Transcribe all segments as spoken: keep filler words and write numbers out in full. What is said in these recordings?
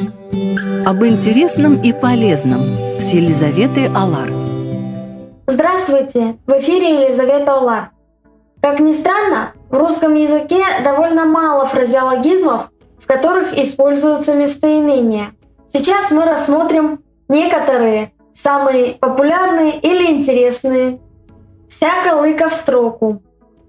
Об интересном и полезном с Елизаветой Алар. Здравствуйте! В эфире Елизавета Алар. Как ни странно, в русском языке довольно мало фразеологизмов, в которых используются местоимения. Сейчас мы рассмотрим некоторые, самые популярные или интересные. Всяко лыко в строку.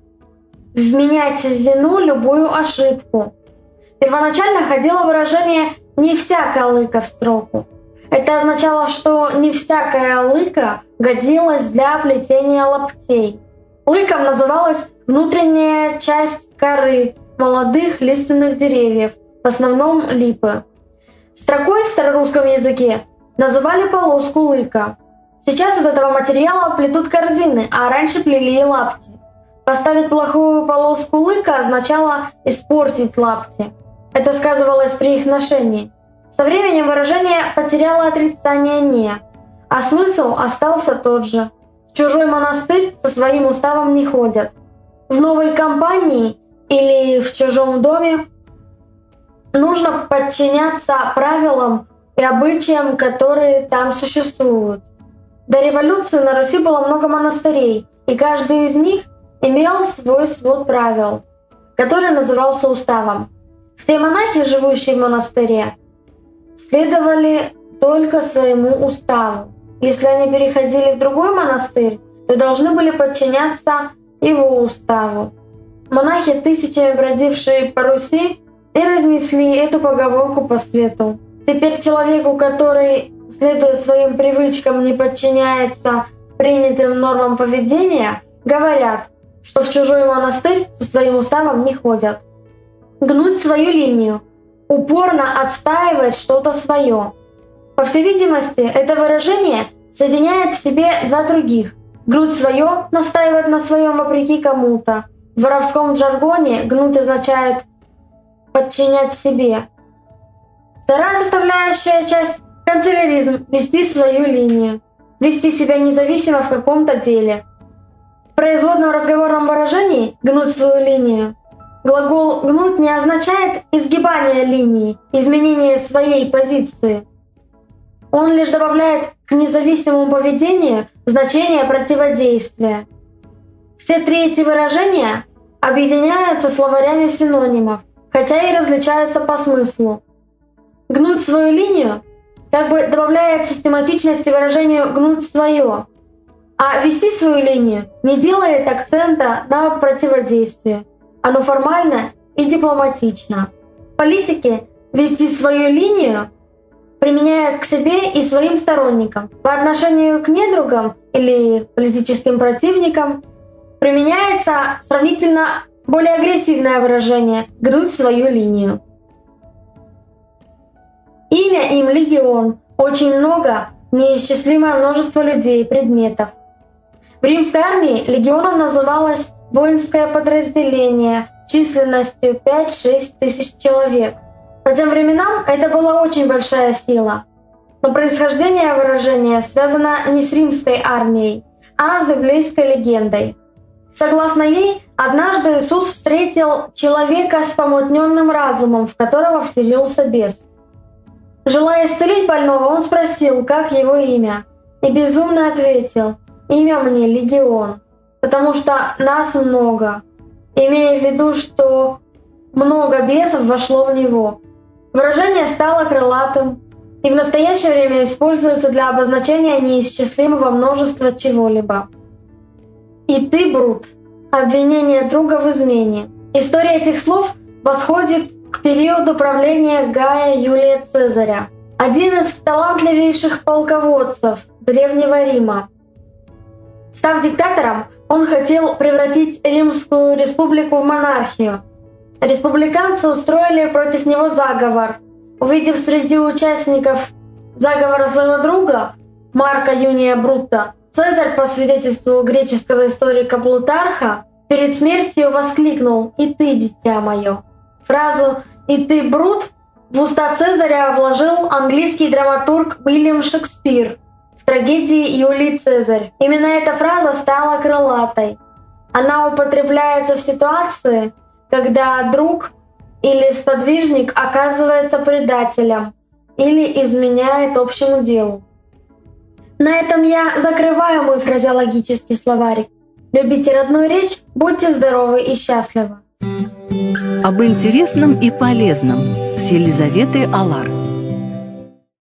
Вменять в вину любую ошибку. Первоначально ходило выражение «не всяко лыко в строку». Это означало, что не всякая лыка годилась для плетения лаптей. Лыком называлась внутренняя часть коры молодых лиственных деревьев, в основном липы. Строкой в старорусском языке называли полоску лыка. Сейчас из этого материала плетут корзины, а раньше плели лапти. Поставить плохую полоску лыка означало испортить лапти. Это сказывалось при их ношении. Со временем выражение потеряло отрицание «не», а смысл остался тот же. В чужой монастырь со своим уставом не ходят. В новой компании или в чужом доме нужно подчиняться правилам и обычаям, которые там существуют. До революции на Руси было много монастырей, и каждый из них имел свой свод правил, который назывался уставом. Все монахи, живущие в монастыре, следовали только своему уставу. Если они переходили в другой монастырь, то должны были подчиняться его уставу. Монахи, тысячами бродившие по Руси, и разнесли эту поговорку по свету. Теперь человеку, который, следуя своим привычкам, не подчиняется принятым нормам поведения, говорят, что в чужой монастырь со своим уставом не ходят. Гнуть свою линию. Упорно отстаивать что-то свое. По всей видимости, это выражение соединяет в себе два других. Гнуть свое, настаивать на своем вопреки кому-то. В воровском жаргоне гнуть означает подчинять себе. Вторая составляющая часть – канцеляризм – вести свою линию. Вести себя независимо в каком-то деле. В производном разговорном выражении «гнуть свою линию» глагол «гнуть» не означает изгибание линии, изменение своей позиции. Он лишь добавляет к независимому поведению значение противодействия. Все три эти выражения объединяются словарями синонимов, хотя и различаются по смыслу. «Гнуть свою линию» как бы добавляет систематичности выражению «гнуть свое», а «вести свою линию» не делает акцента на противодействие. Оно формально и дипломатично. В политике «вести свою линию» применяют к себе и своим сторонникам. По отношению к недругам или политическим противникам применяется сравнительно более агрессивное выражение «гнуть свою линию». Имя им легион. Очень много, неисчислимое множество людей, предметов. В римской армии легионом называлось воинское подразделение численностью пять-шесть тысяч человек. По тем временам это была очень большая сила. Но происхождение выражения связано не с римской армией, а с библейской легендой. Согласно ей, однажды Иисус встретил человека с помутненным разумом, в которого вселился бес. Желая исцелить больного, он спросил, как его имя, и безумно ответил: «Имя мне Легион, потому что нас много», имея в виду, что много бесов вошло в него. Выражение стало крылатым и в настоящее время используется для обозначения неисчислимого множества чего-либо. «И ты, Брут» — обвинение друга в измене. История этих слов восходит к периоду правления Гая Юлия Цезаря, один из талантливейших полководцев Древнего Рима. Став диктатором, он хотел превратить Римскую республику в монархию. Республиканцы устроили против него заговор. Увидев среди участников заговора своего друга, Марка Юния Брута, Цезарь, по свидетельству греческого историка Плутарха, перед смертью воскликнул: «И ты, дитя мое». Фразу «И ты, Брут» в уста Цезаря вложил английский драматург Уильям Шекспир в трагедии Юлий Цезарь. Именно эта фраза стала крылатой. Она употребляется в ситуации, когда друг или сподвижник оказывается предателем или изменяет общему делу. На этом я закрываю мой фразеологический словарик. Любите родную речь, будьте здоровы и счастливы. Об интересном и полезном с Елизаветой Алар.